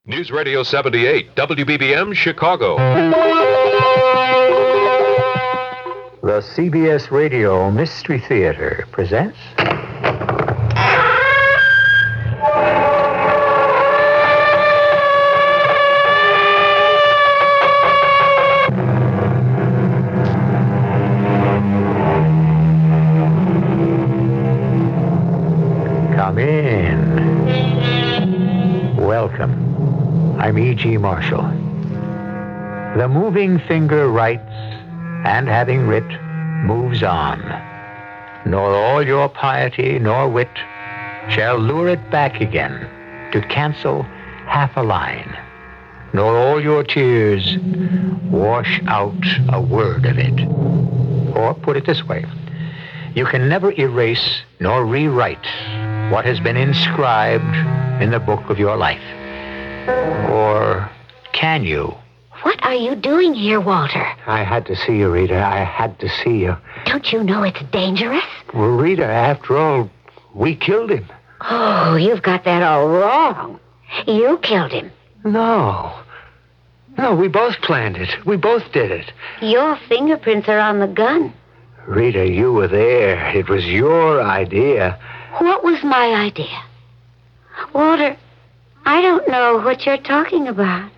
News Radio 78, WBBM, Chicago. The CBS Radio Mystery Theater presents... Come in. Welcome. I'm E.G. Marshall. The moving finger writes, and having writ, moves on. Nor all your piety nor wit shall lure it back again to cancel half a line. Nor all your tears wash out a word of it. Or put it this way, you can never erase nor rewrite what has been inscribed in the book of your life. Or can you? What are you doing here, Walter? I had to see you, Rita. I had to see you. Don't you know it's dangerous? Well, Rita, after all, we killed him. Oh, you've got that all wrong. You killed him. No, we both planned it. We both did it. Your fingerprints are on the gun. Rita, you were there. It was your idea. What was my idea? Walter, I don't know what you're talking about.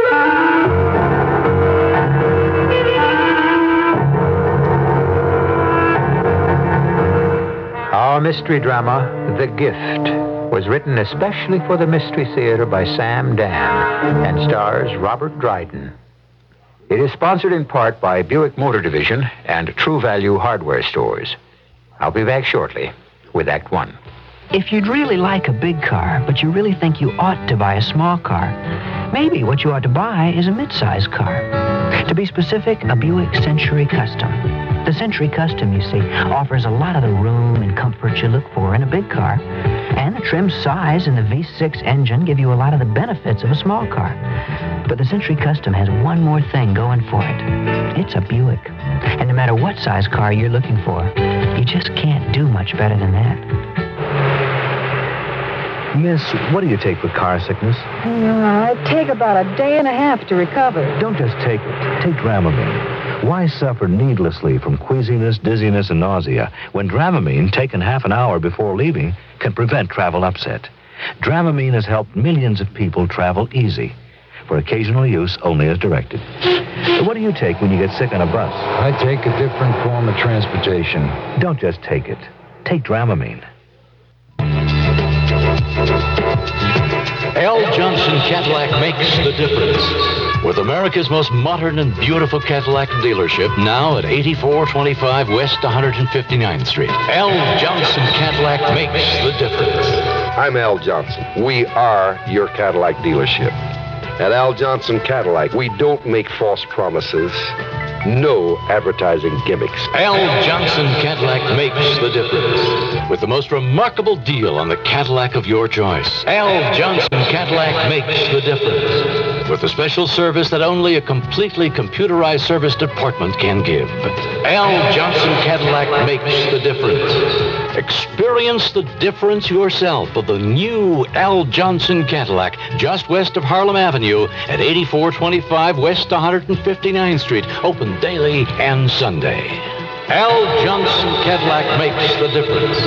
Our mystery drama, The Gift, was written especially for the Mystery Theater by Sam Dan and stars Robert Dryden. It is sponsored in part by Buick Motor Division and True Value Hardware Stores. I'll be back shortly with Act One. If you'd really like a big car, but you really think you ought to buy a small car, maybe what you ought to buy is a mid-size car. To be specific, a Buick Century Custom. The Century Custom, you see, offers a lot of the room and comfort you look for in a big car. And the trim size and the V6 engine give you a lot of the benefits of a small car. But the Century Custom has one more thing going for it. It's a Buick. And no matter what size car you're looking for, you just can't do much better than that. Miss, what do you take for car sickness? I take about a day and a half to recover. Don't just take it. Take Dramamine. Why suffer needlessly from queasiness, dizziness, and nausea when Dramamine, taken half an hour before leaving, can prevent travel upset? Dramamine has helped millions of people travel easy. For occasional use, only as directed. What do you take when you get sick on a bus? I take a different form of transportation. Don't just take it. Take Dramamine. L. Johnson Cadillac makes the difference. With America's most modern and beautiful Cadillac dealership, now at 8425 West 159th Street. L. Johnson Cadillac makes the difference. I'm Al Johnson. We are your Cadillac dealership. At Al Johnson Cadillac, we don't make false promises. No advertising gimmicks. L. Johnson Cadillac makes the difference. With the most remarkable deal on the Cadillac of your choice. L. Johnson Cadillac makes the difference. With a special service that only a completely computerized service department can give. L. Johnson Cadillac makes the difference. Experience the difference yourself of the new L. Johnson Cadillac, just west of Harlem Avenue at 8425 West 159th Street, open daily and Sunday. L. Johnson Cadillac makes the difference.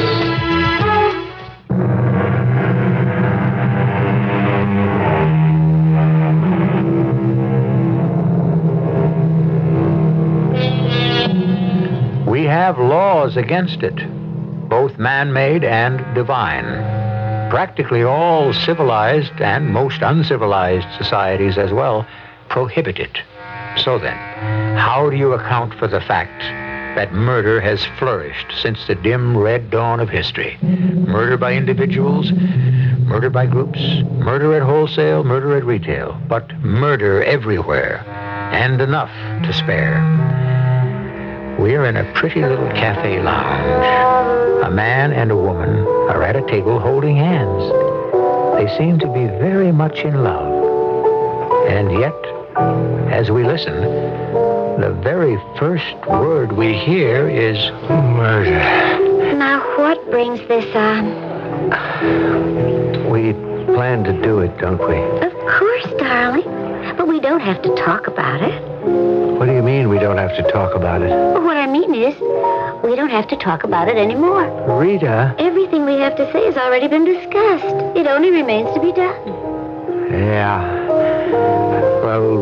We have laws against it, both man-made and divine. Practically all civilized and most uncivilized societies as well prohibit it. So then, how do you account for the fact that murder has flourished since the dim red dawn of history? Murder by individuals, murder by groups, murder at wholesale, murder at retail, but murder everywhere, and enough to spare. We're in a pretty little cafe lounge. A man and a woman are at a table holding hands. They seem to be very much in love. And yet, as we listen, the very first word we hear is murder. Now, what brings this on? plan to do it, don't we? Of course, darling. But we don't have to talk about it. What do you mean we don't have to talk about it? What I mean is, we don't have to talk about it anymore. Rita? Everything we have to say has already been discussed. It only remains to be done. Yeah. Well,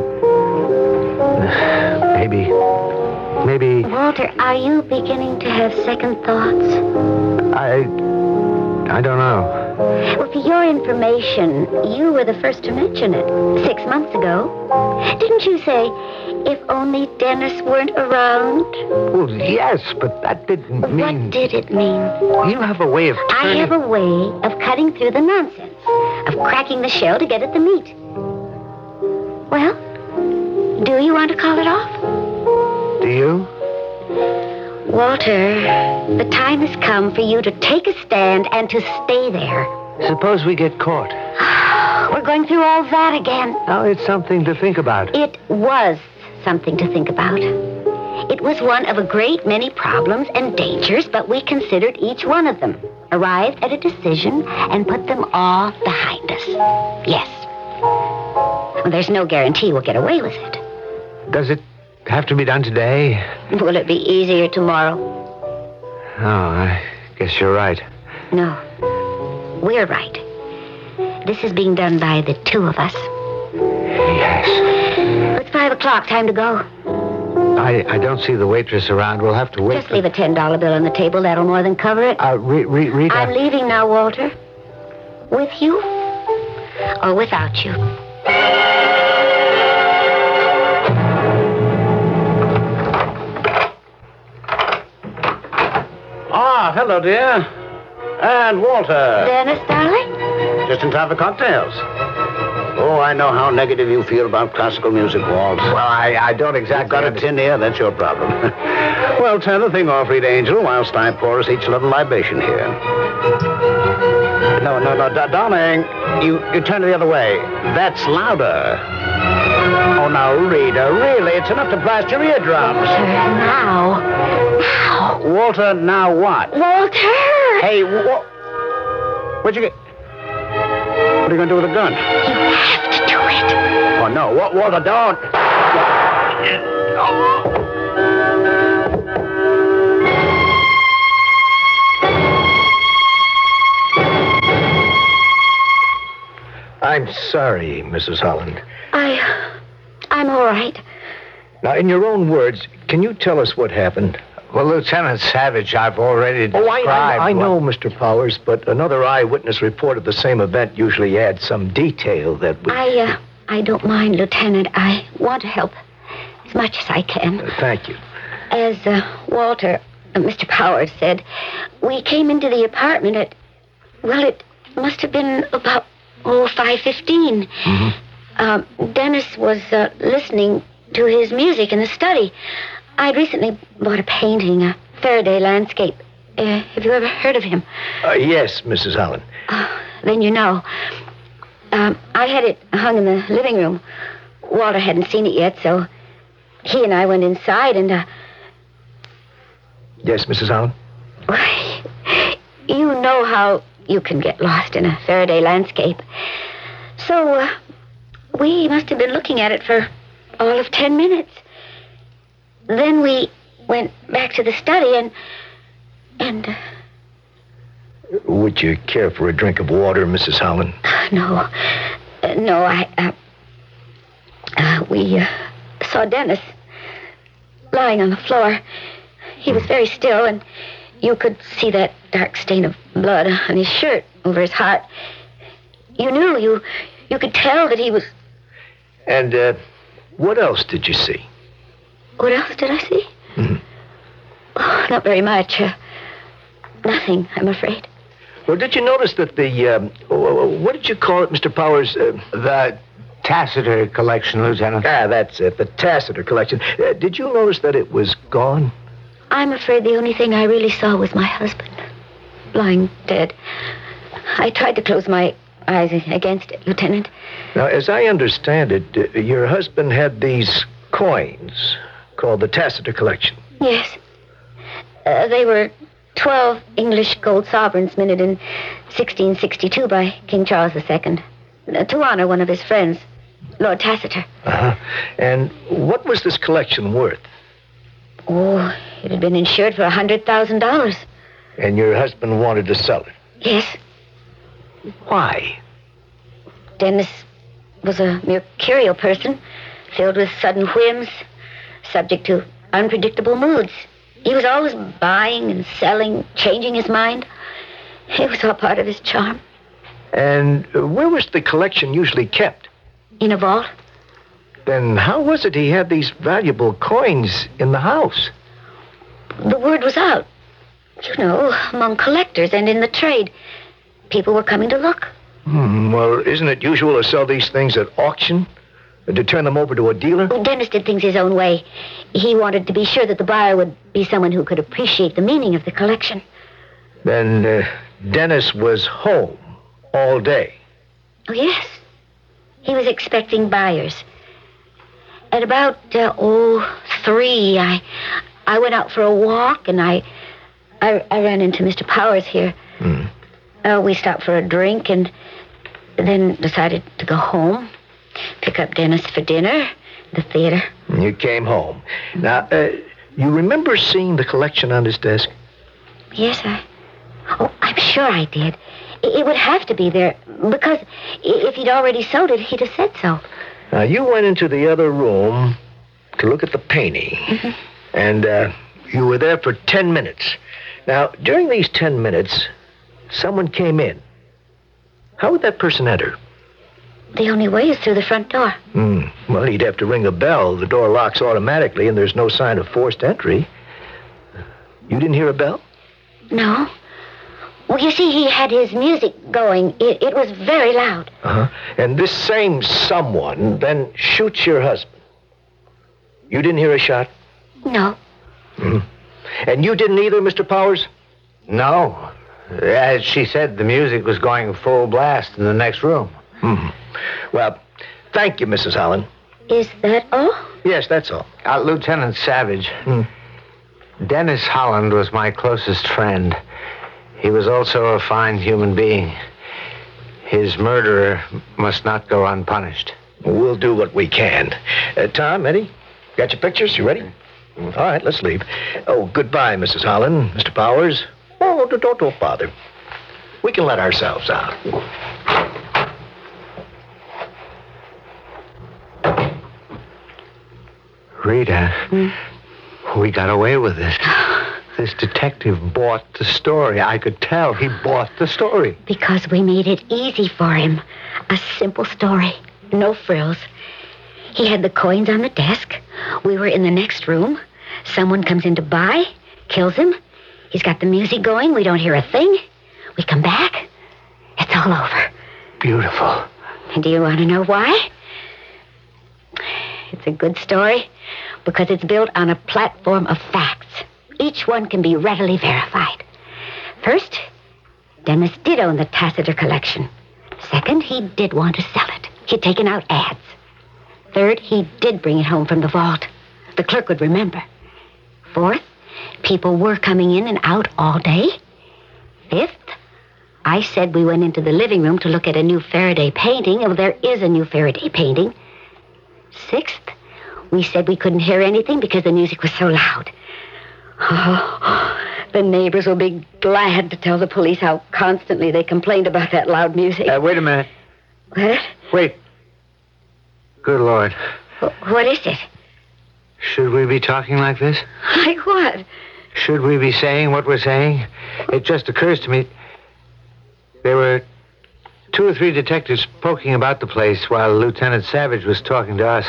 maybe. Walter, are you beginning to have second thoughts? I don't know. Well, for your information, you were the first to mention it 6 months ago. Didn't you say, if only Dennis weren't around? Well, yes, but that didn't mean... What did it mean? You have a way of turning... I have a way of cutting through the nonsense, of cracking the shell to get at the meat. Well, do you want to call it off? Do you? Walter, the time has come for you to take a stand and to stay there. Suppose we get caught. We're going through all that again. Now, it's something to think about. It was something to think about. It was one of a great many problems and dangers, but we considered each one of them, arrived at a decision, and put them all behind us. Yes. Well, there's no guarantee we'll get away with it. Does it have to be done today? Will it be easier tomorrow? Oh, I guess you're right. No. We're right. This is being done by the two of us. Yes. It's 5 o'clock. Time to go. I don't see the waitress around. We'll have to wait. Just leave a $10 bill on the table. That'll more than cover it. Rita... I'm leaving now, Walter. With you or without you. Ah, hello, dear. And Walter. Dennis, darling? Just in time for cocktails. Oh, I know how negative you feel about classical music, Walt. Well, I don't exactly... You've got a tin ear, that's your problem. Well, turn the thing off, Rita Angel, whilst I pour us each a little libation here. No, darling. You turn it the other way. That's louder. Oh, now, Rita, really, it's enough to blast your eardrums. Walter, now. Walter, now what? Walter! Hey, what'd you get? What are you going to do with a gun? You have to do it. Oh, no. Walter, don't. I'm sorry, Mrs. Holland. I'm all right. Now, in your own words, can you tell us what happened? Well, Lieutenant Savage, I've already described... Oh, I know, Mr. Powers, but another eyewitness report of the same event usually adds some detail that would... I don't mind, Lieutenant. I want to help as much as I can. Thank you. As Walter, Mr. Powers said, we came into the apartment at... Well, it must have been about, 5:15. Mm-hmm. Dennis was listening to his music in the study. I'd recently bought a painting, a Faraday landscape. Have you ever heard of him? Yes, Mrs. Holland. Then you know. I had it hung in the living room. Walter hadn't seen it yet, so he and I went inside and... Yes, Mrs. Holland? You know how you can get lost in a Faraday landscape. So, we must have been looking at it for all of 10 minutes. Then we went back to the study and... Would you care for a drink of water, Mrs. Holland? No, we saw Dennis lying on the floor. He was very still, and you could see that dark stain of blood on his shirt over his heart. You knew, you could tell that he was... And, what else did you see? What else did I see? Mm-hmm. Oh, not very much. Nothing, I'm afraid. Well, did you notice that the, what did you call it, Mr. Powers? The Tacitor collection, Lieutenant. That's it, the Tacitor collection. Did you notice that it was gone? I'm afraid the only thing I really saw was my husband, lying dead. I tried to close my eyes against it, Lieutenant. Now, as I understand it, your husband had these coins called the Tacitor collection. Yes. They were 12 English gold sovereigns minted in 1662 by King Charles II to honor one of his friends, Lord Tacitus. Uh-huh. And what was this collection worth? Oh, it had been insured for $100,000. And your husband wanted to sell it? Yes. Why? Dennis was a mercurial person, filled with sudden whims, subject to unpredictable moods. He was always buying and selling, changing his mind. It was all part of his charm. And where was the collection usually kept? In a vault. Then how was it he had these valuable coins in the house? The word was out. You know, among collectors and in the trade. People were coming to look. Well, isn't it usual to sell these things at auction? To turn them over to a dealer? Dennis did things his own way. He wanted to be sure that the buyer would be someone who could appreciate the meaning of the collection. Then Dennis was home all day. Oh, yes. He was expecting buyers. At about, 3, I went out for a walk, and I ran into Mr. Powers here. We stopped for a drink and then decided to go home, pick up Dennis for dinner, the theater. You came home. Now, you remember seeing the collection on his desk? Yes, I'm sure I did. It would have to be there, because if he'd already sold it, he'd have said so. Now, you went into the other room to look at the painting, and you were there for 10 minutes. Now, during these 10 minutes, someone came in. How would that person enter? The only way is through the front door. Well, he'd have to ring a bell. The door locks automatically, and there's no sign of forced entry. You didn't hear a bell? No. Well, you see, he had his music going. It was very loud. And this same someone then shoots your husband. You didn't hear a shot? No. And you didn't either, Mr. Powers? No. As she said, the music was going full blast in the next room. Well, thank you, Mrs. Holland. Is that all? Yes, that's all. Lieutenant Savage. Dennis Holland was my closest friend. He was also a fine human being. His murderer must not go unpunished. We'll do what we can. Tom, Eddie, got your pictures? You ready? All right, let's leave. Oh, goodbye, Mrs. Holland, Mr. Powers. Oh, don't bother. We can let ourselves out. Rita, we got away with it. This detective bought the story. I could tell he bought the story. Because we made it easy for him. A simple story. No frills. He had the coins on the desk. We were in the next room. Someone comes in to buy, kills him. He's got the music going. We don't hear a thing. We come back. It's all over. Beautiful. And do you want to know why? It's a good story because it's built on a platform of facts. Each one can be readily verified. First, Dennis did own the Tacitus collection. Second, he did want to sell it. He'd taken out ads. Third, he did bring it home from the vault. The clerk would remember. Fourth, people were coming in and out all day. Fifth, I said we went into the living room to look at a new Faraday painting. Oh, there is a new Faraday painting. Sixth, we said we couldn't hear anything because the music was so loud. Oh, the neighbors will be glad to tell the police how constantly they complained about that loud music. Wait a minute. What? Wait. Good Lord. What is it? Should we be talking like this? Like what? Should we be saying what we're saying? It just occurs to me there were 2 or 3 detectives poking about the place while Lieutenant Savage was talking to us.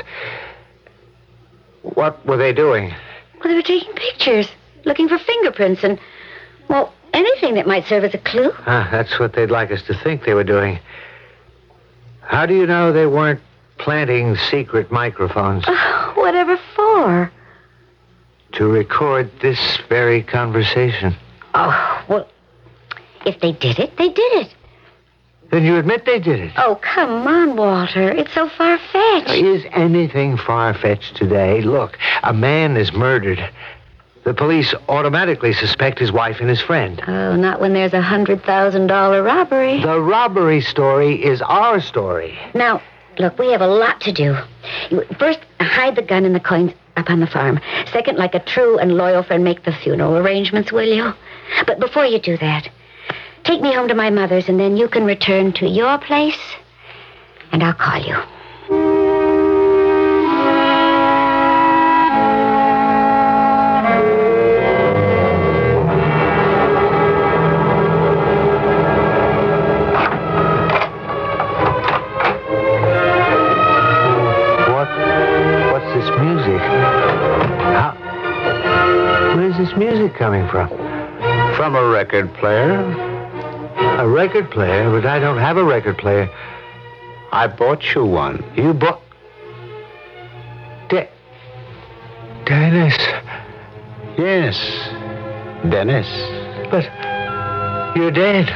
What were they doing? Well, they were taking pictures, looking for fingerprints and, well, anything that might serve as a clue. That's what they'd like us to think they were doing. How do you know they weren't planting secret microphones? Whatever for? To record this very conversation. Oh, well, if they did it, they did it. Then you admit they did it. Oh, come on, Walter. It's so far-fetched. Is anything far-fetched today? Look, a man is murdered. The police automatically suspect his wife and his friend. Oh, not when there's a $100,000 robbery. The robbery story is our story. Now, look, we have a lot to do. First, hide the gun and the coins up on the farm. Second, like a true and loyal friend, make the funeral arrangements, will you? But before you do that, take me home to my mother's, and then you can return to your place, and I'll call you. Where's this music coming from? From a record player. A record player? But I don't have a record player. I bought you one. You bought... Dennis. Yes, Dennis. But you're dead.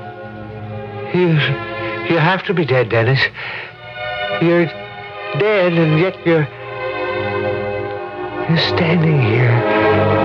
You have to be dead, Dennis. You're dead, and yet you're standing here.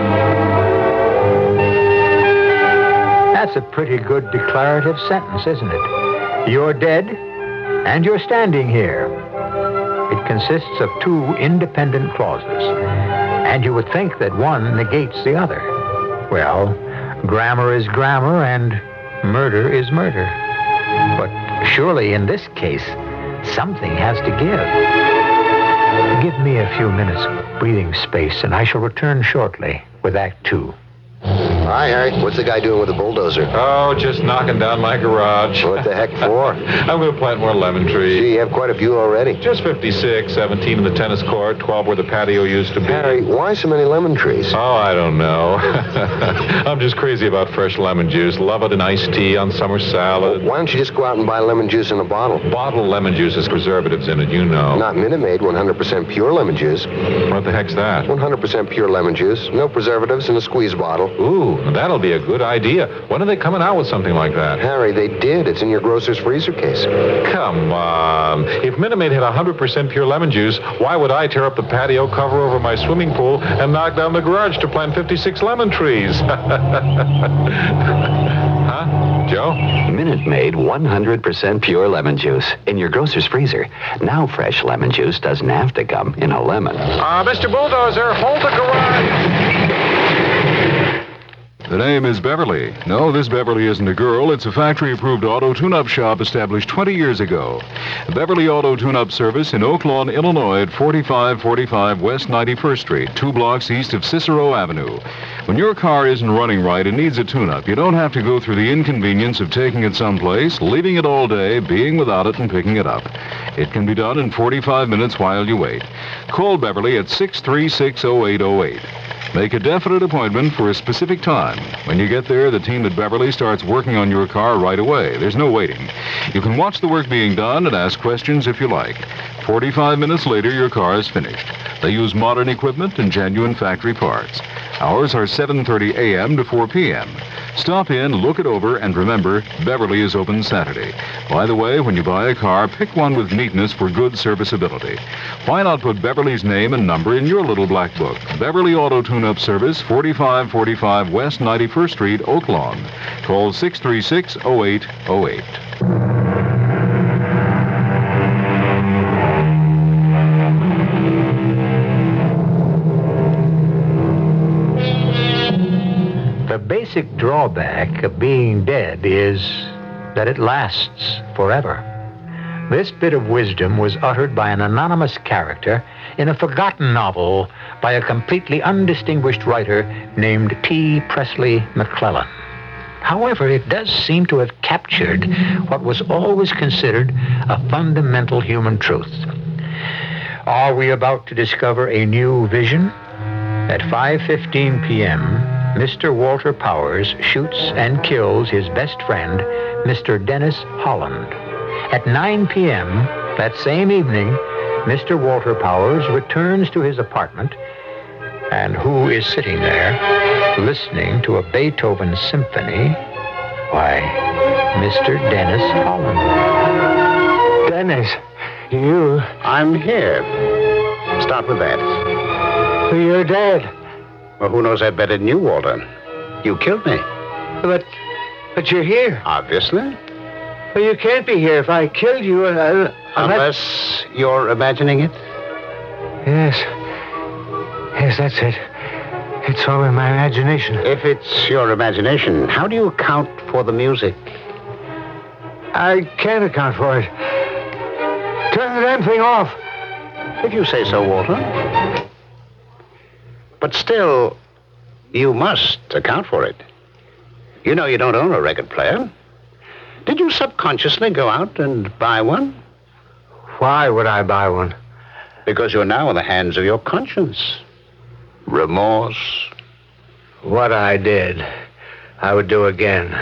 That's a pretty good declarative sentence, isn't it? You're dead, and you're standing here. It consists of two independent clauses, and you would think that one negates the other. Well, grammar is grammar, and murder is murder. But surely in this case, something has to give. Give me a few minutes breathing space, and I shall return shortly with Act Two. Hi, Harry. What's the guy doing with the bulldozer? Oh, just knocking down my garage. What the heck for? I'm going to plant more lemon trees. Gee, you have quite a few already. Just 56, 17 in the tennis court, 12 where the patio used to be. Harry, why so many lemon trees? Oh, I don't know. I'm just crazy about fresh lemon juice. Love it in iced tea, on summer salad. Well, why don't you just go out and buy lemon juice in a bottle? Bottled lemon juice has preservatives in it, you know. Not Minute Maid, 100% pure lemon juice. What the heck's that? 100% pure lemon juice. No preservatives in a squeeze bottle. Ooh, that'll be a good idea. When are they coming out with something like that? Harry, they did. It's in your grocer's freezer case. Come on. If Minute Maid had 100% pure lemon juice, why would I tear up the patio cover over my swimming pool and knock down the garage to plant 56 lemon trees? Huh? Joe? Minute Maid 100% pure lemon juice in your grocer's freezer. Now fresh lemon juice doesn't have to come in a lemon. Mr. Bulldozer, hold the garage. The name is Beverly. No, this Beverly isn't a girl. It's a factory-approved auto tune-up shop established 20 years ago. Beverly Auto Tune-Up Service in Oak Lawn, Illinois at 4545 West 91st Street, 2 blocks east of Cicero Avenue. When your car isn't running right and needs a tune-up, you don't have to go through the inconvenience of taking it someplace, leaving it all day, being without it, and picking it up. It can be done in 45 minutes while you wait. Call Beverly at 636-0808. Make a definite appointment for a specific time. When you get there, the team at Beverly starts working on your car right away. There's no waiting. You can watch the work being done and ask questions if you like. 45 minutes later, your car is finished. They use modern equipment and genuine factory parts. Hours are 7:30 a.m. to 4 p.m. Stop in, look it over, and remember, Beverly is open Saturday. By the way, when you buy a car, pick one with neatness for good serviceability. Why not put Beverly's name and number in your little black book? Beverly Auto Tune-Up Service, 4545 West 91st Street, Oak Lawn. Call 636-0808. The basic drawback of being dead is that it lasts forever. This bit of wisdom was uttered by an anonymous character in a forgotten novel by a completely undistinguished writer named T. Presley McClellan. However, it does seem to have captured what was always considered a fundamental human truth. Are we about to discover a new vision? At 5:15 p.m., Mr. Walter Powers shoots and kills his best friend, Mr. Dennis Holland. At 9 p.m. that same evening, Mr. Walter Powers returns to his apartment, and who is sitting there listening to a Beethoven symphony? Why, Mr. Dennis Holland. Dennis, you... I'm here. Start with that. You're dead. Well, who knows that better than you, Walter? You killed me. But you're here. Obviously. Well, you can't be here. If I killed you, Unless you're imagining it? Yes. Yes, that's it. It's all in my imagination. If it's your imagination, how do you account for the music? I can't account for it. Turn the damn thing off. If you say so, Walter. But still, you must account for it. You know you don't own a record player. Did you subconsciously go out and buy one? Why would I buy one? Because you're now in the hands of your conscience. Remorse. What I did, I would do again.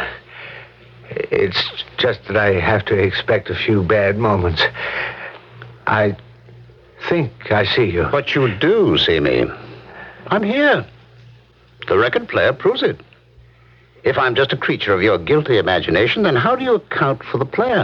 It's just that I have to expect a few bad moments. I think I see you. But you do see me. I'm here. The record player proves it. If I'm just a creature of your guilty imagination, then how do you account for the player?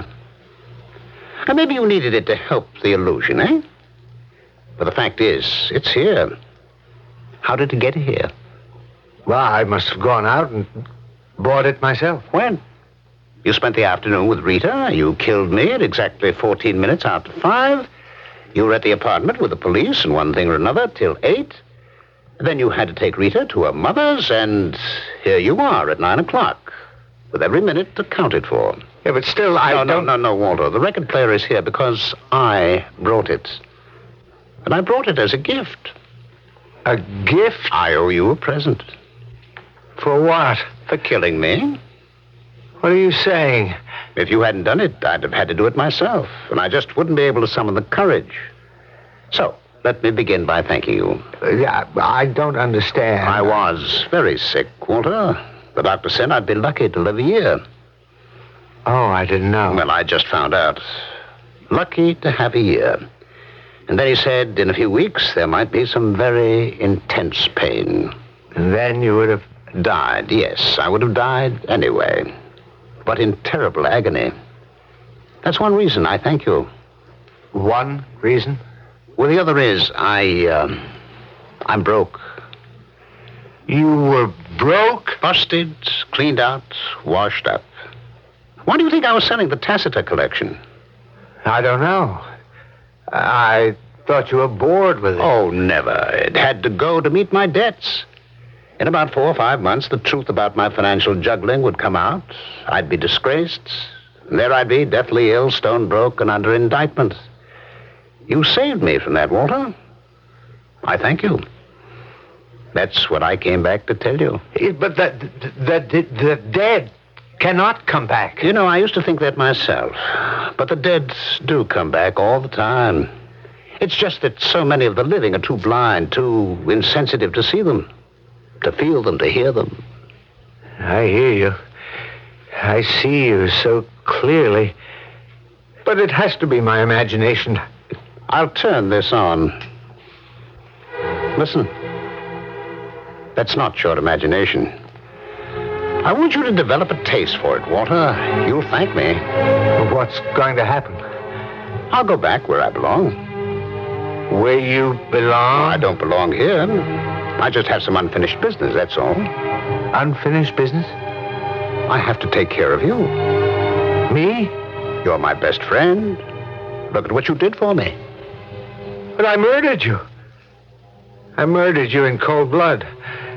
And maybe you needed it to help the illusion, eh? But the fact is, it's here. How did it get here? Well, I must have gone out and bought it myself. When? You spent the afternoon with Rita. You killed me at exactly 14 minutes after 5. You were at the apartment with the police and one thing or another till 8. Then you had to take Rita to her mother's, and here you are at 9 o'clock, with every minute accounted for. Yeah, but still, I don't... No, Walter. The record player is here because I brought it. And I brought it as a gift. A gift? I owe you a present. For what? For killing me. What are you saying? If you hadn't done it, I'd have had to do it myself, and I just wouldn't be able to summon the courage. So, let me begin by thanking you. Yeah, I don't understand. I was very sick, Walter. The doctor said I'd be lucky to live a year. Oh, I didn't know. Well, I just found out. Lucky to have a year. And then he said in a few weeks there might be some very intense pain. And then you would have... Died, yes. I would have died anyway. But in terrible agony. That's one reason I thank you. One reason? Well, the other is I'm broke. You were broke? Busted, cleaned out, washed up. Why do you think I was selling the Tacitus collection? I don't know. I thought you were bored with it. Oh, never. It had to go to meet my debts. In about 4 or 5 months, the truth about my financial juggling would come out. I'd be disgraced. And there I'd be, deathly ill, stone broke, and under indictment. You saved me from that, Walter. I thank you. That's what I came back to tell you. But the dead cannot come back. You know, I used to think that myself. But the dead do come back all the time. It's just that so many of the living are too blind, too insensitive to see them, to feel them, to hear them. I hear you. I see you so clearly. But it has to be my imagination. I'll turn this on. Listen. That's not your imagination. I want you to develop a taste for it, Walter. You'll thank me. What's going to happen? I'll go back where I belong. Where you belong? I don't belong here. I just have some unfinished business, that's all. Unfinished business? I have to take care of you. Me? You're my best friend. Look at what you did for me. But I murdered you. I murdered you in cold blood.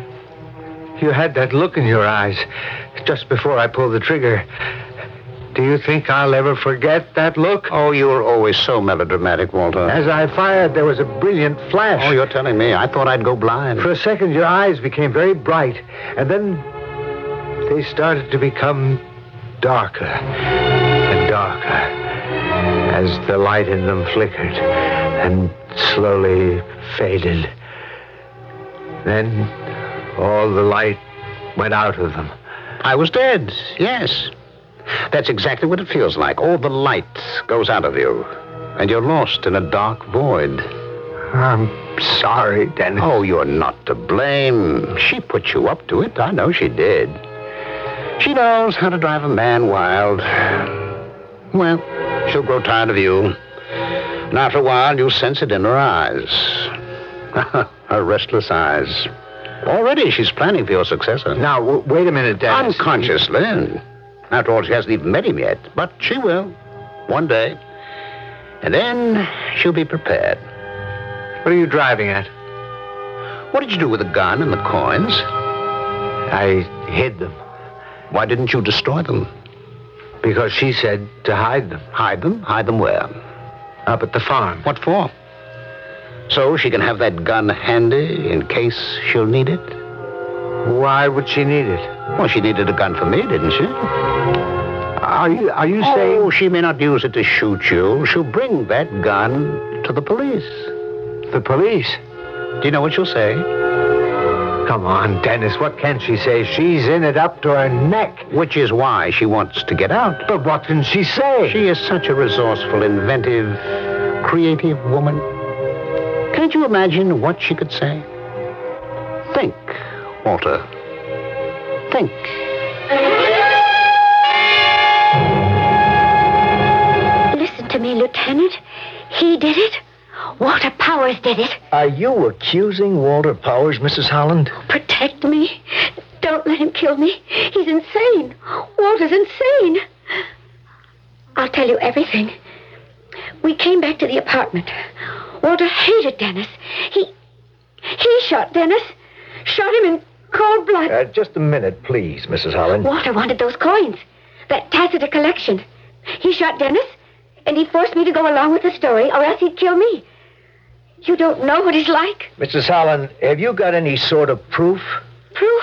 You had that look in your eyes just before I pulled the trigger. Do you think I'll ever forget that look? Oh, you were always so melodramatic, Walter. As I fired, there was a brilliant flash. Oh, you're telling me. I thought I'd go blind. For a second, your eyes became very bright, and then they started to become darker and darker as the light in them flickered and slowly faded. Then all the light went out of them. I was dead, yes. That's exactly what it feels like. All the light goes out of you, and you're lost in a dark void. I'm sorry, Dennis. Oh, you're not to blame. She put you up to it. I know she did. She knows how to drive a man wild. Well, she'll grow tired of you. And after a while, you'll sense it in her eyes. Her restless eyes. Already she's planning for your successor. Now, wait a minute, Dennis. Unconsciously. After all, she hasn't even met him yet. But she will. One day. And then she'll be prepared. What are you driving at? What did you do with the gun and the coins? I hid them. Why didn't you destroy them? Because she said to hide them. Hide them? Hide them where? Up at the farm. What for? So she can have that gun handy in case she'll need it? Why would she need it? Well, she needed a gun for me, didn't she? Are you saying... Oh, she may not use it to shoot you. She'll bring that gun to the police. The police? Do you know what she'll say? Come on, Dennis, what can she say? She's in it up to her neck. Which is why she wants to get out. But what can she say? She is such a resourceful, inventive, creative woman. Can't you imagine what she could say? Think, Walter. Think. Listen to me, Lieutenant. He did it. Walter Powers did it. Are you accusing Walter Powers, Mrs. Holland? Protect me. Don't let him kill me. He's insane. Walter's insane. I'll tell you everything. We came back to the apartment. Walter hated Dennis. He shot Dennis. Shot him in cold blood. Just a minute, please, Mrs. Holland. Walter wanted those coins. That Tacitus collection. He shot Dennis, and he forced me to go along with the story, or else he'd kill me. You don't know what he's like. Mrs. Holland, have you got any sort of proof? Proof?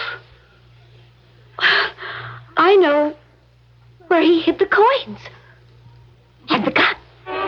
I know where he hid the coins. And the gun.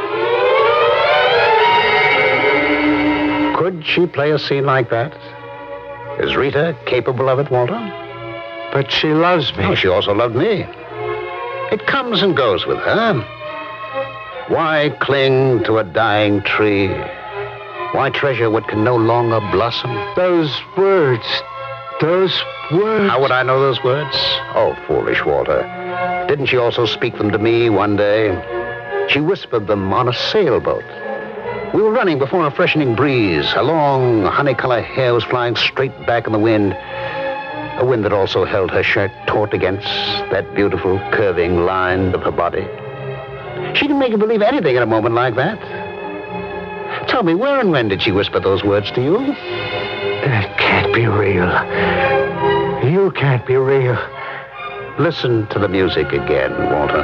Could she play a scene like that? Is Rita capable of it, Walter? But she loves me. Oh, she also loved me. It comes and goes with her. Why cling to a dying tree? Why treasure what can no longer blossom? Those words. How would I know those words? Oh, foolish Walter. Didn't she also speak them to me one day? She whispered them on a sailboat. We were running before a freshening breeze. Her long, honey-colored hair was flying straight back in the wind. A wind that also held her shirt taut against that beautiful curving line of her body. She didn't make you believe anything in a moment like that. Tell me, where and when did she whisper those words to you? That can't be real. You can't be real. Listen to the music again, Walter.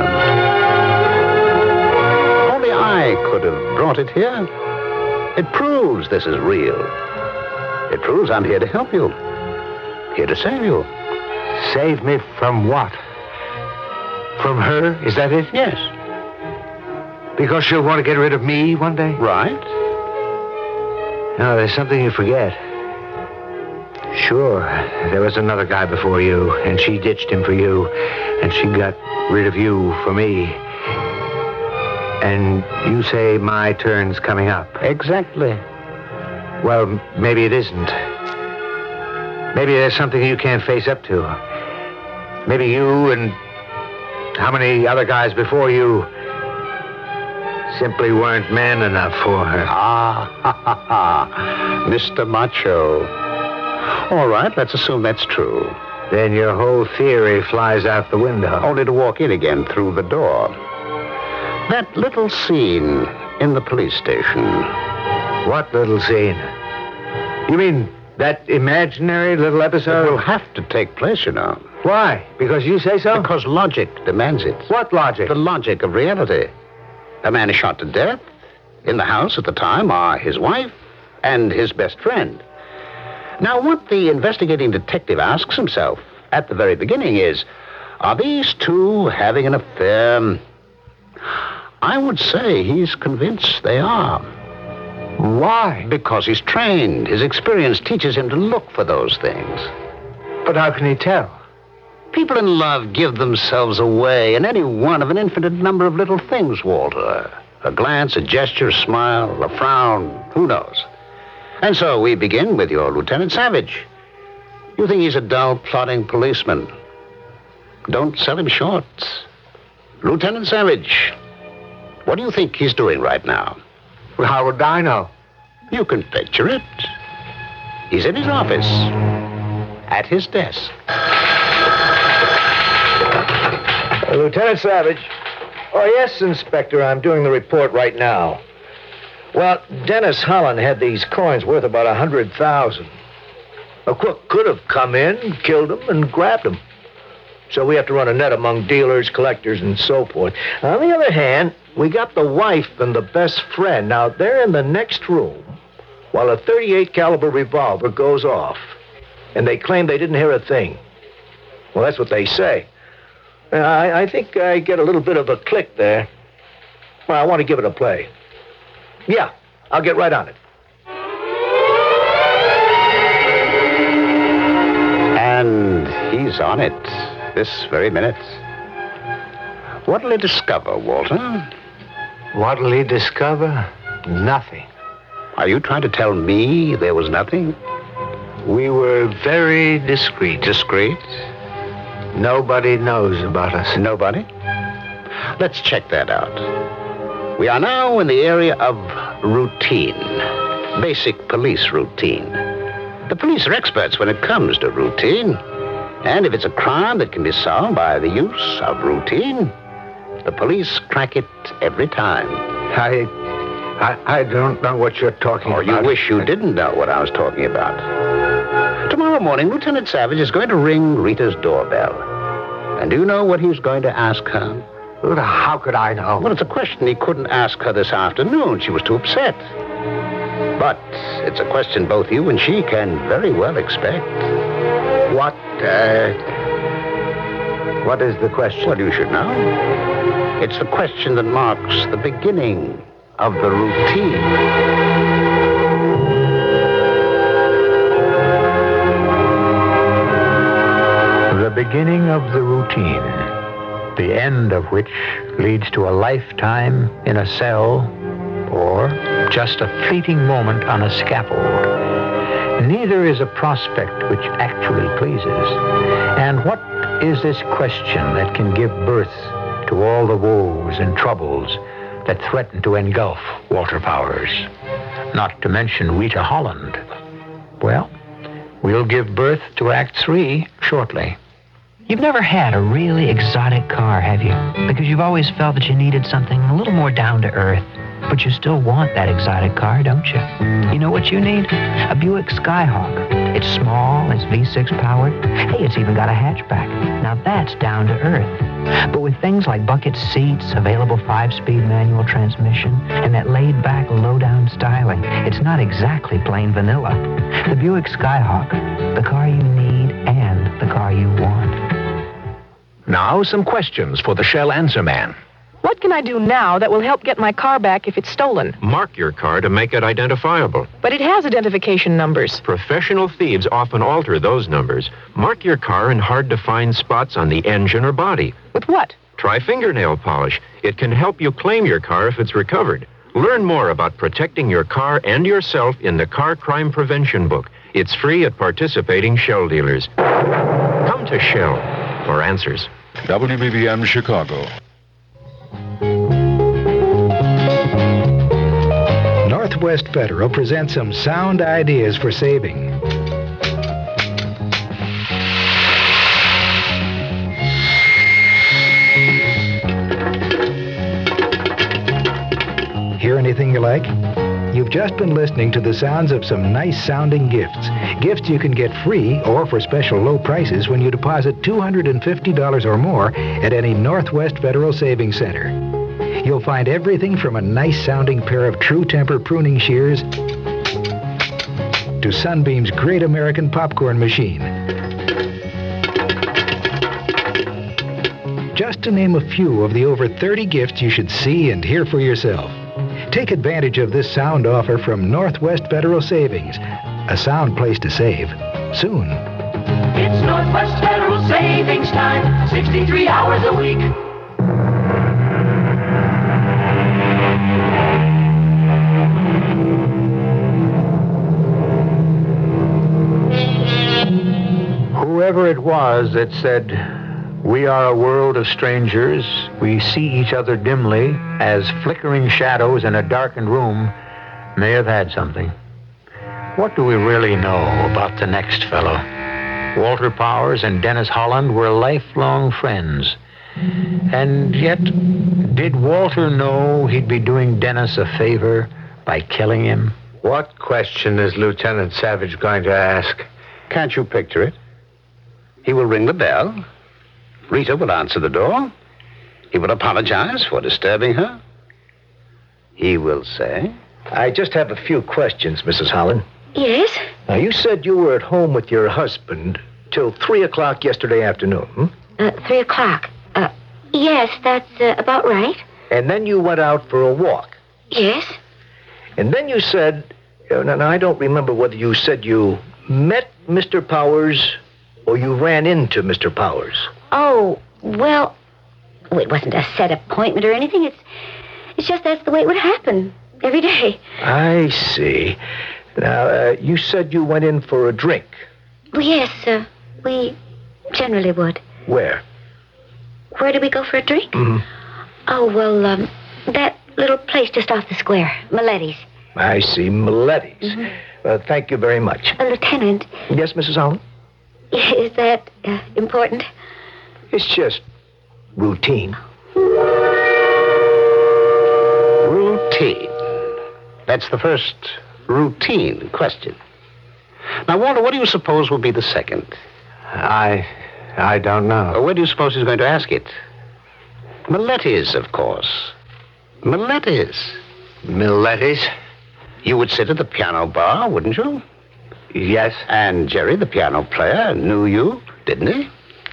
Only I could have brought it here. It proves this is real. It proves I'm here to help you. Here to save you. Save me from what? From her? Is that it? Yes. Because she'll want to get rid of me one day? Right. No, there's something you forget. Sure, there was another guy before you, and she ditched him for you, and she got rid of you for me. And you say my turn's coming up. Exactly. Well, maybe it isn't. Maybe there's something you can't face up to. Maybe you and how many other guys before you simply weren't man enough for her. Mr. Macho. All right, let's assume that's true. Then your whole theory flies out the window. Only to walk in again through the door. That little scene in the police station. What little scene? You mean that imaginary little episode? It will have to take place, you know. Why? Because you say so? Because logic demands it. What logic? The logic of reality. A man is shot to death. In the house at the time are his wife and his best friend. Now, what the investigating detective asks himself at the very beginning is, are these two having an affair? I would say he's convinced they are. Why? Because he's trained. His experience teaches him to look for those things. But how can he tell? People in love give themselves away in any one of an infinite number of little things, Walter. A glance, a gesture, a smile, a frown, who knows? And so we begin with your Lieutenant Savage. You think he's a dull, plodding policeman. Don't sell him short. Lieutenant Savage, what do you think he's doing right now? Well, how would I know? You can picture it. He's in his office, at his desk. Lieutenant Savage. Oh, yes, Inspector. I'm doing the report right now. Well, Dennis Holland had these coins worth about $100,000. A crook could have come in, killed them, and grabbed them. So we have to run a net among dealers, collectors, and so forth. On the other hand, we got the wife and the best friend. Now, they're in the next room while a .38 caliber revolver goes off. And they claim they didn't hear a thing. Well, that's what they say. I think I get a little bit of a click there. Well, I want to give it a play. Yeah, I'll get right on it. And he's on it this very minute. What'll he discover, Walter? What'll he discover? Nothing. Are you trying to tell me there was nothing? We were very discreet. Discreet? Nobody knows about us. Nobody? Let's check that out. We are now in the area of routine. Basic police routine. The police are experts when it comes to routine. And if it's a crime that can be solved by the use of routine, the police crack it every time. I don't know what you're talking about. Or you wish you didn't know what I was talking about. Tomorrow morning, Lieutenant Savage is going to ring Rita's doorbell. And do you know what he's going to ask her? How could I know? Well, it's a question he couldn't ask her this afternoon. She was too upset. But it's a question both you and she can very well expect. What is the question? Well, you should know. It's the question that marks the beginning of the routine. The beginning of the routine, the end of which leads to a lifetime in a cell or just a fleeting moment on a scaffold. Neither is a prospect which actually pleases. And what is this question that can give birth to all the woes and troubles that threaten to engulf Walter Powers? Not to mention Rita Holland. Well, we'll give birth to Act 3 shortly. You've never had a really exotic car, have you? Because you've always felt that you needed something a little more down to earth. But you still want that exotic car, don't you? You know what you need? A Buick Skyhawk. It's small, it's V6 powered. Hey, it's even got a hatchback. Now that's down to earth. But with things like bucket seats, available 5-speed manual transmission, and that laid-back, low-down styling, it's not exactly plain vanilla. The Buick Skyhawk, the car you need and the car you want. Now, some questions for the Shell Answer Man. What can I do now that will help get my car back if it's stolen? Mark your car to make it identifiable. But it has identification numbers. Professional thieves often alter those numbers. Mark your car in hard-to-find spots on the engine or body. With what? Try fingernail polish. It can help you claim your car if it's recovered. Learn more about protecting your car and yourself in the Car Crime Prevention Book. It's free at participating Shell dealers. Come to Shell for answers. WBBM Chicago. Northwest Federal presents some sound ideas for saving. Hear anything you like? You've just been listening to the sounds of some nice-sounding gifts. Gifts you can get free or for special low prices when you deposit $250 or more at any Northwest Federal Savings Center. You'll find everything from a nice-sounding pair of True Temper pruning shears to Sunbeam's Great American Popcorn Machine. Just to name a few of the over 30 gifts you should see and hear for yourself. Take advantage of this sound offer from Northwest Federal Savings. A sound place to save. Soon. It's Northwest Federal Savings Time, 63 hours a week. Whoever it was that said, "We are a world of strangers. We see each other dimly as flickering shadows in a darkened room," may have had something. What do we really know about the next fellow? Walter Powers and Dennis Holland were lifelong friends. And yet, did Walter know he'd be doing Dennis a favor by killing him? What question is Lieutenant Savage going to ask? Can't you picture it? He will ring the bell. Rita will answer the door. He will apologize for disturbing her. He will say... I just have a few questions, Mrs. Holland. Yes? Now, you said you were at home with your husband till 3 o'clock yesterday afternoon, 3 o'clock. Yes, that's about right. And then you went out for a walk. Yes? And then you said... Now, I don't remember whether you said you met Mr. Powers or you ran into Mr. Powers. Oh, well... it wasn't a set appointment or anything. It's just that's the way it would happen. Every day. I see. Now, you said you went in for a drink. Well, yes, we generally would. Where? Where did we go for a drink? Mm-hmm. Oh, well, that little place just off the square, Miletti's. I see, Miletti's. Mm-hmm. Thank you very much. Lieutenant. Yes, Mrs. Holland? Is that important? It's just routine. Routine. That's the first routine question. Now, Walter, what do you suppose will be the second? I don't know. Where do you suppose he's going to ask it? Miletti's, of course. Miletti's. Miletti's? You would sit at the piano bar, wouldn't you? Yes. And Jerry, the piano player, knew you, didn't he?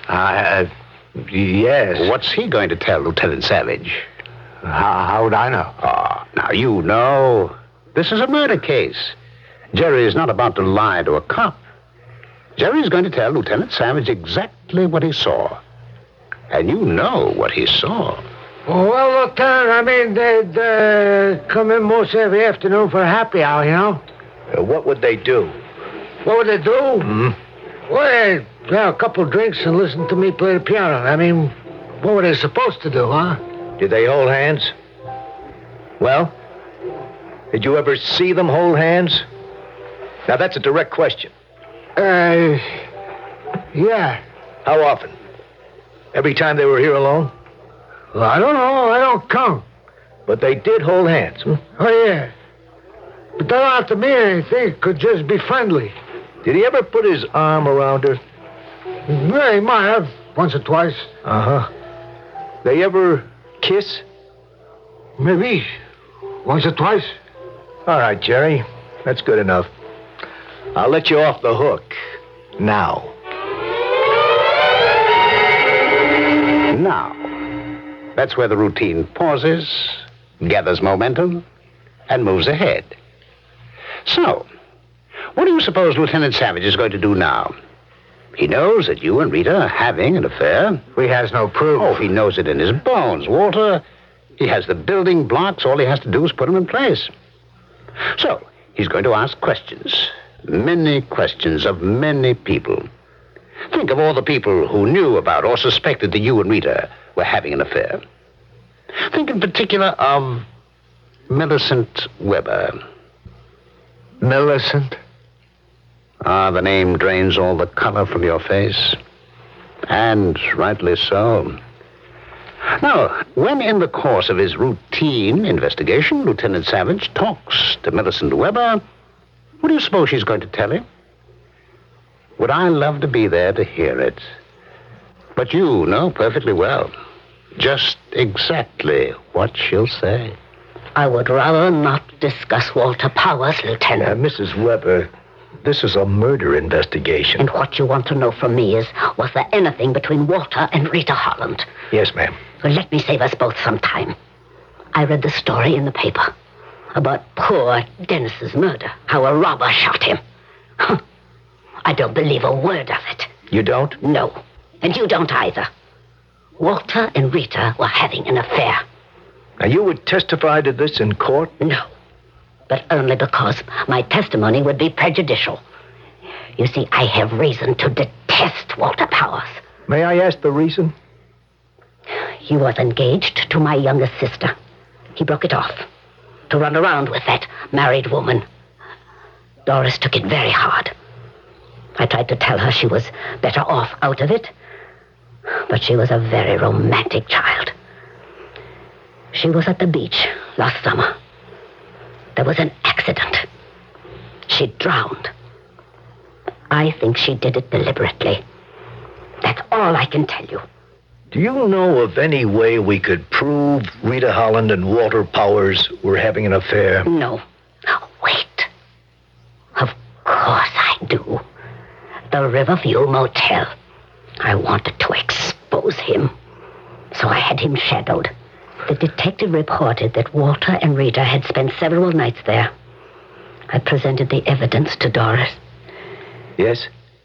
Yes. What's he going to tell Lieutenant Savage? How would I know? Oh, now you know. This is a murder case. Jerry is not about to lie to a cop. Jerry's going to tell Lieutenant Savage exactly what he saw. And you know what he saw. Well, Lieutenant, they'd come in most every afternoon for a happy hour, you know. What would they do? What would they do? Mm-hmm. Well, they'd have a couple of drinks and listen to me play the piano. What were they supposed to do, huh? Did they hold hands? Well, did you ever see them hold hands? Now, that's a direct question. Yeah. How often? Every time they were here alone? Well, I don't know. I don't count. But they did hold hands, Oh, yeah. But they don't have to mean anything. It could just be friendly. Did he ever put his arm around her? Yeah, he might have. Once or twice. Uh-huh. They ever kiss? Maybe. Once or twice. All right, Jerry. That's good enough. I'll let you off the hook. Now. Now. That's where the routine pauses, gathers momentum, and moves ahead. So, what do you suppose Lieutenant Savage is going to do now? He knows that you and Rita are having an affair. He has no proof. Oh, he knows it in his bones, Walter. He has the building blocks. All he has to do is put them in place. So, he's going to ask questions. Many questions of many people. Think of all the people who knew about or suspected that you and Rita were having an affair. Think in particular of Millicent Weber. Millicent? The name drains all the color from your face. And rightly so. Now, when in the course of his routine investigation, Lieutenant Savage talks to Millicent Weber, what do you suppose she's going to tell him? Would I love to be there to hear it? But you know perfectly well just exactly what she'll say. I would rather not discuss Walter Powers, Lieutenant. Mrs. Weber, this is a murder investigation. And what you want to know from me is, was there anything between Walter and Rita Holland? Yes, ma'am. Well, let me save us both some time. I read the story in the paper about poor Dennis's murder, how a robber shot him. I don't believe a word of it. You don't? No. And you don't either. Walter and Rita were having an affair. Now, you would testify to this in court? No. But only because my testimony would be prejudicial. You see, I have reason to detest Walter Powers. May I ask the reason? He was engaged to my youngest sister. He broke it off to run around with that married woman. Doris took it very hard. I tried to tell her she was better off out of it. But she was a very romantic child. She was at the beach last summer. There was an accident. She drowned. I think she did it deliberately. That's all I can tell you. Do you know of any way we could prove Rita Holland and Walter Powers were having an affair? No. Wait. Of course I do. The Riverview Motel. I wanted to expose him. So I had him shadowed. The detective reported that Walter and Rita had spent several nights there. I presented the evidence to Doris. Yes?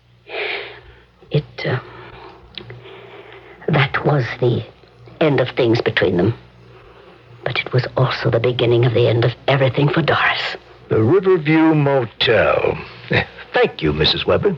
That was the end of things between them. But it was also the beginning of the end of everything for Doris. The Riverview Motel. Thank you, Mrs. Weber.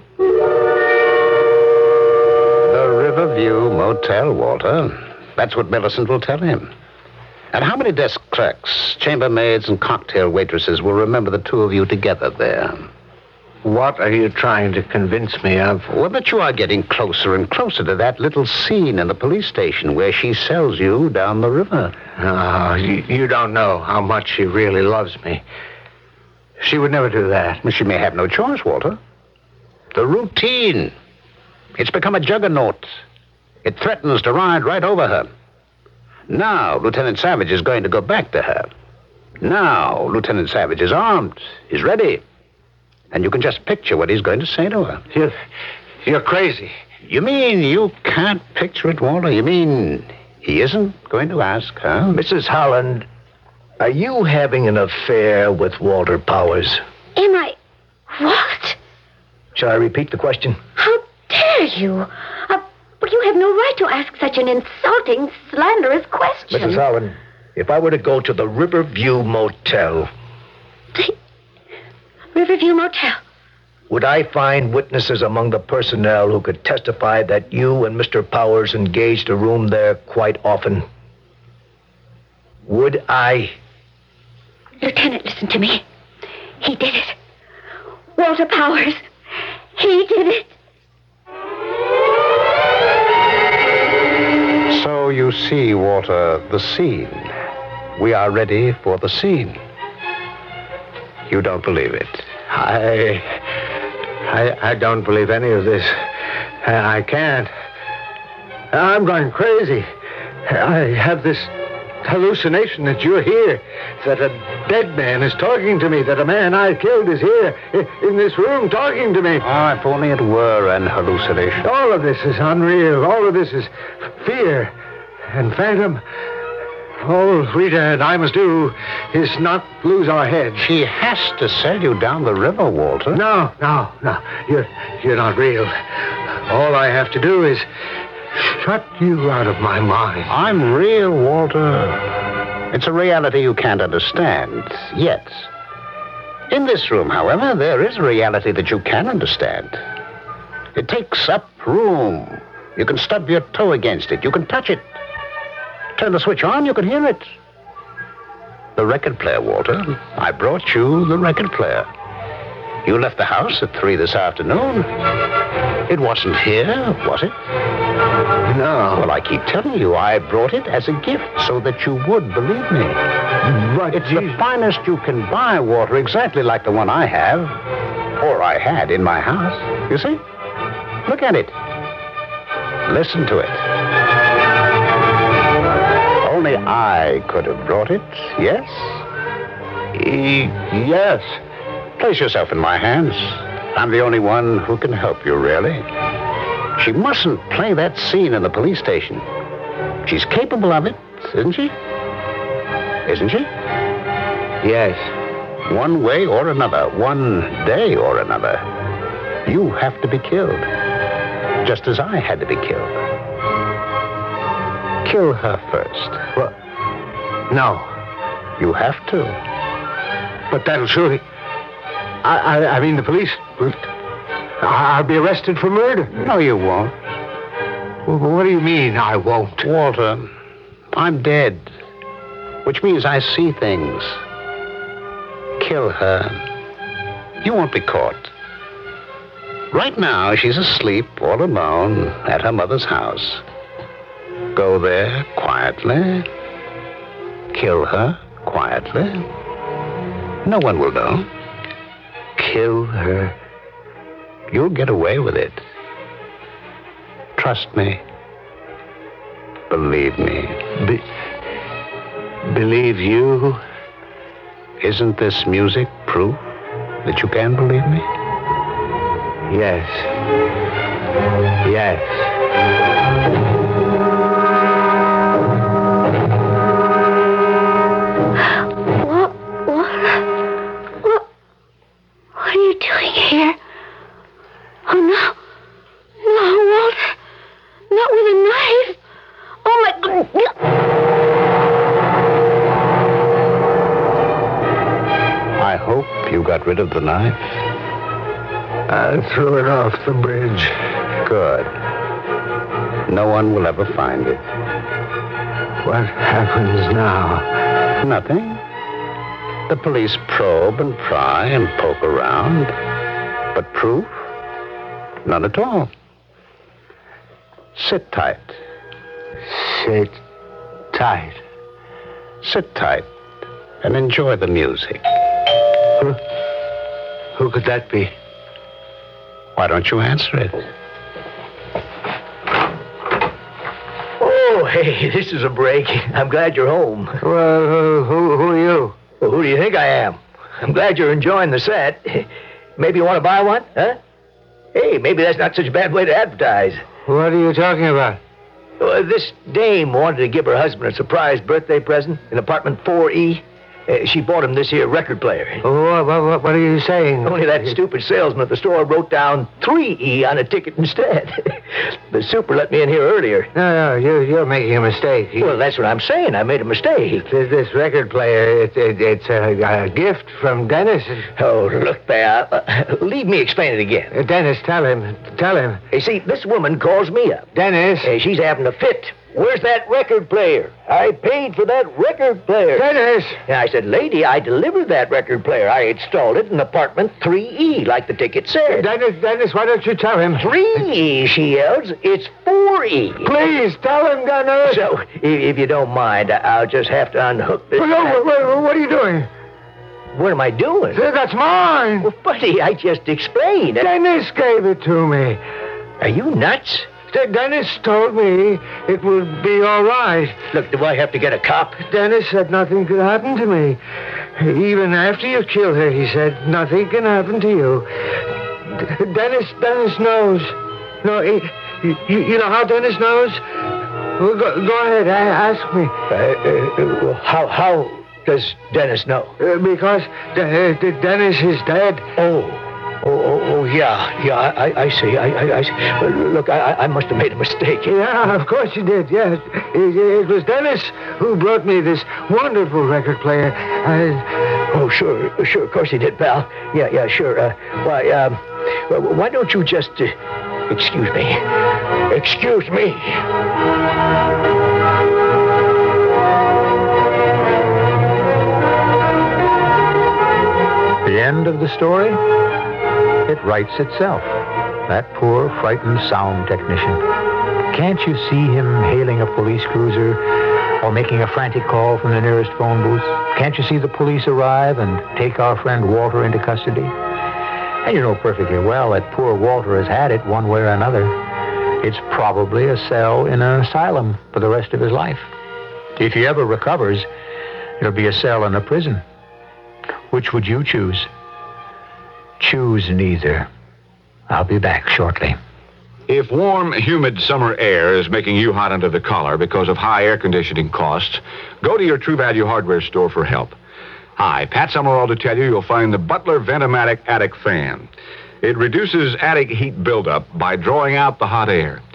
The Riverview Motel, Walter. That's what Millicent will tell him. And how many desk clerks, chambermaids, and cocktail waitresses will remember the two of you together there? What are you trying to convince me of? Well, that you are getting closer and closer to that little scene in the police station where she sells you down the river. Oh, you don't know how much she really loves me. She would never do that. Well, she may have no choice, Walter. The routine. It's become a juggernaut. It threatens to ride right over her. Now, Lieutenant Savage is going to go back to her. Now, Lieutenant Savage is armed. He's ready. And you can just picture what he's going to say to her. You're crazy. You mean you can't picture it, Walter? You mean he isn't going to ask her? Mrs. Holland, are you having an affair with Walter Powers? Am I? What? Shall I repeat the question? How dare you? But you have no right to ask such an insulting, slanderous question. Mrs. Holland, if I were to go to the Riverview Motel... Riverview Motel? Would I find witnesses among the personnel who could testify that you and Mr. Powers engaged a room there quite often? Would I? Lieutenant, listen to me. He did it. Walter Powers. He did it. So you see, Walter, the scene. We are ready for the scene. You don't believe it. I don't believe any of this. I can't. I'm going crazy. I have this hallucination that you're here, that a dead man is talking to me, that a man I killed is here in this room talking to me. Oh, if only it were an hallucination. All of this is unreal. All of this is fear and phantom. All Rita and I must do is not lose our heads. She has to sell you down the river, Walter. No. You're not real. All I have to do is shut you out of my mind. I'm real, Walter. It's a reality you can't understand yet. In this room, however, there is a reality that you can understand. It takes up room. You can stub your toe against it. You can touch it. Turn the switch on, you can hear it. The record player, Walter. I brought you the record player. You left the house at 3 this afternoon. It wasn't here, was it? No. Well, I keep telling you, I brought it as a gift so that you would believe me. But it's the finest you can buy, Walter, exactly like the one I have, or I had in my house. You see? Look at it. Listen to it. Only I could have brought it, yes? Yes. Place yourself in my hands. I'm the only one who can help you, really. She mustn't play that scene in the police station. She's capable of it, isn't she? Isn't she? Yes. One way or another, one day or another, you have to be killed. Just as I had to be killed. Kill her first. Well, no. You have to. But that'll surely... I mean, the police... I'll be arrested for murder. No, you won't. Well, what do you mean, I won't? Walter, I'm dead. Which means I see things. Kill her. You won't be caught. Right now, she's asleep all alone at her mother's house. Go there quietly. Kill her quietly. No one will know. Kill her. You'll get away with it. Trust me. Believe me. Believe you? Isn't this music proof that you can believe me? Yes. Yes. What are you doing here? Oh, no. No, Walter. Not with a knife. Oh, my God. I hope you got rid of the knife. I threw it off the bridge. Good. No one will ever find it. What happens now? Nothing. The police probe and pry and poke around. But proof? None at all. Sit tight. Sit tight. Sit tight and enjoy the music. Who could that be? Why don't you answer it? Oh, hey, this is a break. I'm glad you're home. Well, who are you? Well, who do you think I am? I'm glad you're enjoying the set. Maybe you want to buy one, huh? Hey, maybe that's not such a bad way to advertise. What are you talking about? This dame wanted to give her husband a surprise birthday present in apartment 4E. She bought him this here record player. What are you saying? Only that stupid salesman at the store wrote down 3E on a ticket instead. The super let me in here earlier. No, you're making a mistake. Well, that's what I'm saying. I made a mistake. This record player, it's a gift from Dennis. Oh, look there. Leave me explain it again. Dennis, tell him. You see, this woman calls me up. Dennis. She's having a fit. Where's that record player? I paid for that record player. Dennis! And I said, lady, I delivered that record player. I installed it in apartment 3E, like the ticket said. Dennis, why don't you tell him? 3E, she yells. It's 4E. Please, tell him, Dennis. So, if you don't mind, I'll just have to unhook this. What are you doing? What am I doing? That's mine. Well, buddy, I just explained. Dennis gave it to me. Are you nuts? Dennis told me it would be all right. Look, do I have to get a cop? Dennis said nothing could happen to me. Even after you killed her, he said nothing can happen to you. Dennis knows. No, you know how Dennis knows? Well, go ahead, ask me. How does Dennis know? Because Dennis is dead. Oh, yeah, I see. I see. Look, I must have made a mistake. Yeah, of course you did, yes. It was Dennis who brought me this wonderful record player. Oh, sure, of course he did, pal. Yeah, sure. Why don't you just... excuse me. Excuse me. The end of the story? It writes itself. That poor, frightened sound technician. Can't you see him hailing a police cruiser or making a frantic call from the nearest phone booth? Can't you see the police arrive and take our friend Walter into custody? And you know perfectly well that poor Walter has had it one way or another. It's probably a cell in an asylum for the rest of his life. If he ever recovers, it'll be a cell in a prison. Which would you choose? Choose neither. I'll be back shortly. If warm, humid summer air is making you hot under the collar because of high air conditioning costs, go to your True Value hardware store for help. Hi, Pat Summerall to tell you you'll find the Butler Vent-O-Matic attic fan. It reduces attic heat buildup by drawing out the hot air.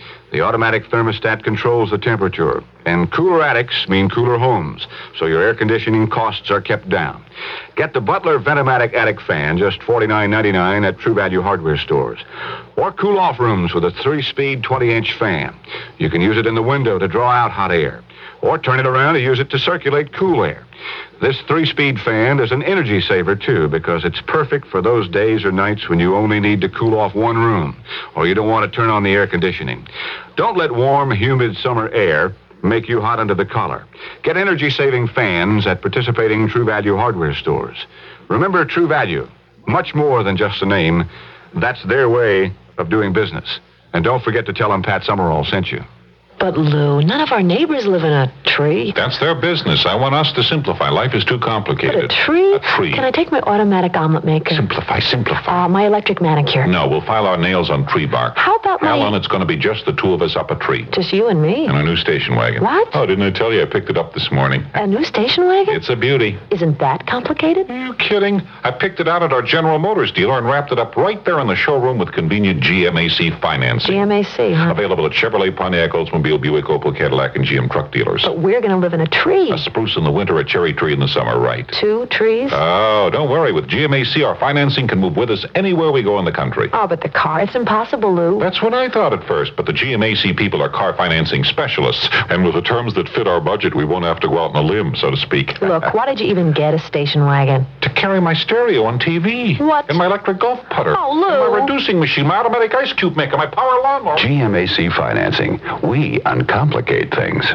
The automatic thermostat controls the temperature, and cooler attics mean cooler homes, so your air conditioning costs are kept down. Get the Butler Ventimatic Attic Fan, just $49.99 at True Value hardware stores. Or cool off rooms with a 3-speed 20-inch fan. You can use it in the window to draw out hot air, or turn it around and use it to circulate cool air. This 3-speed fan is an energy saver, too, because it's perfect for those days or nights when you only need to cool off one room, or you don't want to turn on the air conditioning. Don't let warm, humid summer air make you hot under the collar. Get energy-saving fans at participating True Value hardware stores. Remember True Value, much more than just a name. That's their way of doing business. And don't forget to tell them Pat Summerall sent you. But, Lou, none of our neighbors live in a tree. That's their business. I want us to simplify. Life is too complicated. But a tree? A tree. Can I take my automatic omelet maker? Simplify. My electric manicure. No, we'll file our nails on tree bark. How about Alan, it's going to be just the two of us up a tree. Just you and me? In a new station wagon. What? Oh, didn't I tell you? I picked it up this morning. A new station wagon? It's a beauty. Isn't that complicated? Are you kidding? I picked it out at our General Motors dealer and wrapped it up right there in the showroom with convenient GMAC financing. GMAC, huh? Available at Chevrolet, Pontiac, Oldsmobile, Buick, Opel, Cadillac, and GM truck dealers. But we're going to live in a tree. A spruce in the winter, a cherry tree in the summer, right? 2 trees? Oh, don't worry. With GMAC, our financing can move with us anywhere we go in the country. Oh, but the car, it's impossible, Lou. That's what I thought at first, but the GMAC people are car financing specialists, and with the terms that fit our budget, we won't have to go out on a limb, so to speak. Look, why did you even get a station wagon? To carry my stereo on TV. What? And my electric golf putter. Oh, Lou. And my reducing machine, my automatic ice cube maker, my power lawnmower. GMAC Financing. We uncomplicate things.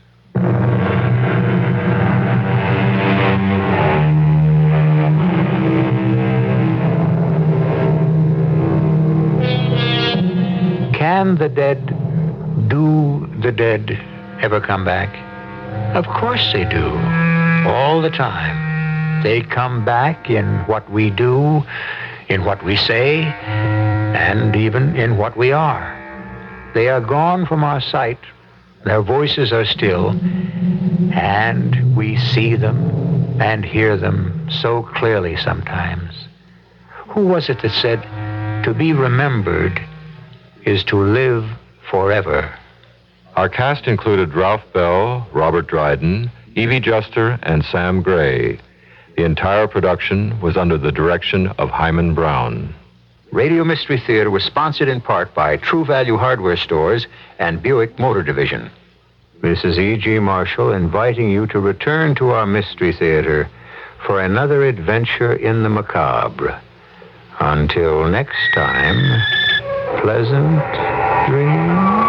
Can the dead, do the dead ever come back? Of course they do. All the time. They come back in what we do, in what we say, and even in what we are. They are gone from our sight. Their voices are still, and we see them and hear them so clearly sometimes. Who was it that said, to be remembered is to live forever? Our cast included Ralph Bell, Robert Dryden, Evie Juster, and Sam Gray. The entire production was under the direction of Hyman Brown. Radio Mystery Theater was sponsored in part by True Value Hardware Stores and Buick Motor Division. This is E.G. Marshall inviting you to return to our Mystery Theater for another adventure in the macabre. Until next time, pleasant dreams.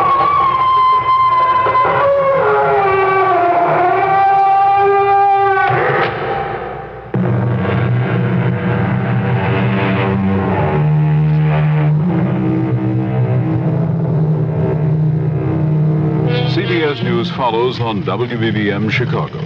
CBS News follows on WBBM Chicago.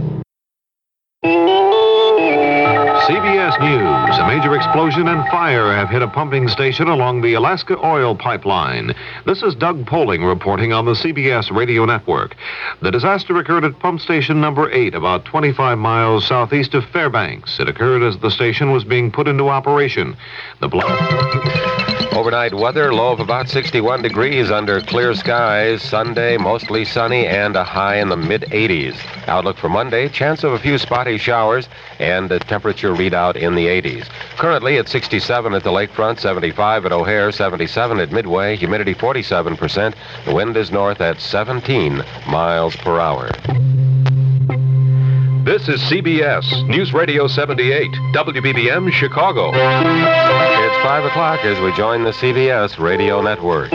CBS News. A major explosion and fire have hit a pumping station along the Alaska Oil Pipeline. This is Doug Poling reporting on the CBS radio network. The disaster occurred at pump station number 8, about 25 miles southeast of Fairbanks. It occurred as the station was being put into operation. Overnight weather, low of about 61 degrees under clear skies. Sunday, mostly sunny and a high in the mid-80s. Outlook for Monday, chance of a few spotty showers and a temperature readout in the 80s. Currently at 67 at the lakefront, 75 at O'Hare, 77 at Midway, humidity 47%. The wind is north at 17 miles per hour. This is CBS News Radio 78, WBBM Chicago. It's 5 o'clock as we join the CBS radio network.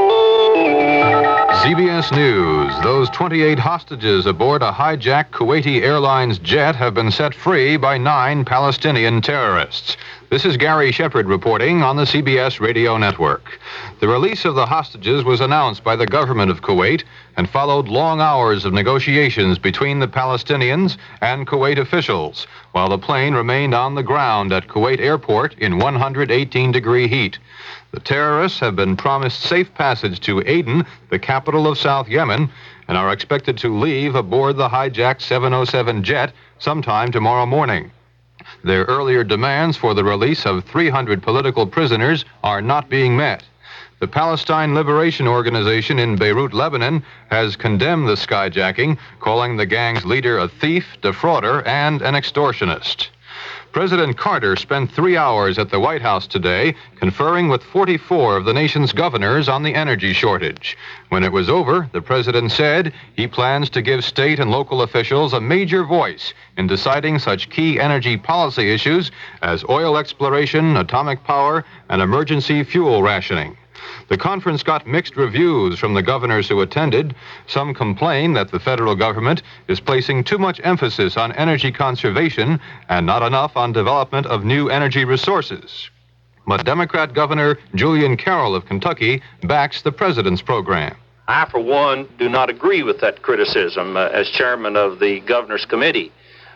CBS News. Those 28 hostages aboard a hijacked Kuwaiti Airlines jet have been set free by 9 Palestinian terrorists. This is Gary Shepard reporting on the CBS radio network. The release of the hostages was announced by the government of Kuwait and followed long hours of negotiations between the Palestinians and Kuwait officials, while the plane remained on the ground at Kuwait Airport in 118-degree heat. The terrorists have been promised safe passage to Aden, the capital of South Yemen, and are expected to leave aboard the hijacked 707 jet sometime tomorrow morning. Their earlier demands for the release of 300 political prisoners are not being met. The Palestine Liberation Organization in Beirut, Lebanon, has condemned the skyjacking, calling the gang's leader a thief, defrauder, and an extortionist. President Carter spent 3 hours at the White House today conferring with 44 of the nation's governors on the energy shortage. When it was over, the president said he plans to give state and local officials a major voice in deciding such key energy policy issues as oil exploration, atomic power, and emergency fuel rationing. The conference got mixed reviews from the governors who attended. Some complain that the federal government is placing too much emphasis on energy conservation and not enough on development of new energy resources. But Democrat Governor Julian Carroll of Kentucky backs the president's program. I, for one, do not agree with that criticism as chairman of the Governor's Committee.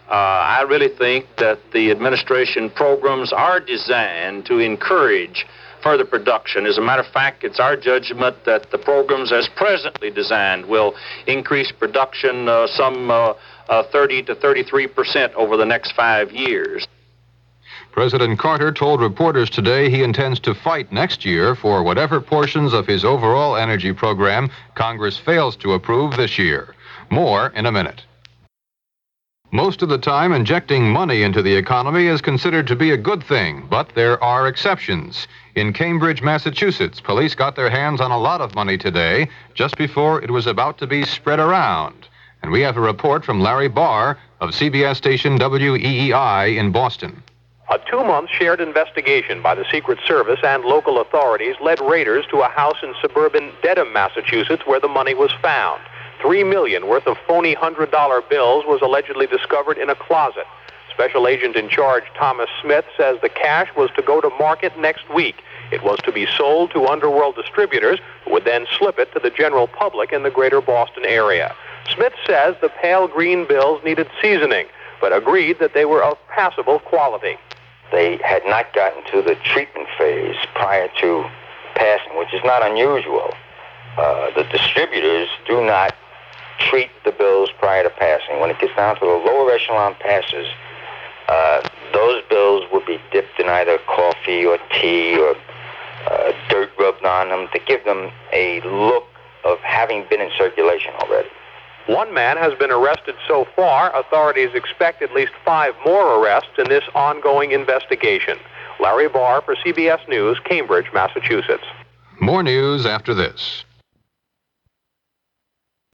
I really think that the administration programs are designed to encourage further production. As a matter of fact, it's our judgment that the programs as presently designed will increase production some 30 to 33% over the next 5 years. President Carter told reporters today he intends to fight next year for whatever portions of his overall energy program Congress fails to approve this year. More in a minute. Most of the time, injecting money into the economy is considered to be a good thing, but there are exceptions. In Cambridge, Massachusetts, police got their hands on a lot of money today, just before it was about to be spread around. And we have a report from Larry Barr of CBS station WEEI in Boston. A 2-month shared investigation by the Secret Service and local authorities led raiders to a house in suburban Dedham, Massachusetts, where the money was found. $3 million worth of phony $100 bills was allegedly discovered in a closet. Special Agent in charge Thomas Smith says the cash was to go to market next week. It was to be sold to underworld distributors who would then slip it to the general public in the greater Boston area. Smith says the pale green bills needed seasoning, but agreed that they were of passable quality. They had not gotten to the treatment phase prior to passing, which is not unusual. The distributors do not treat the bills prior to passing. When it gets down to the lower echelon passes, those bills would be dipped in either coffee or tea or dirt rubbed on them to give them a look of having been in circulation already. One man has been arrested so far. Authorities expect at least 5 more arrests in this ongoing investigation. Larry Barr for CBS News, Cambridge, Massachusetts. More news after this.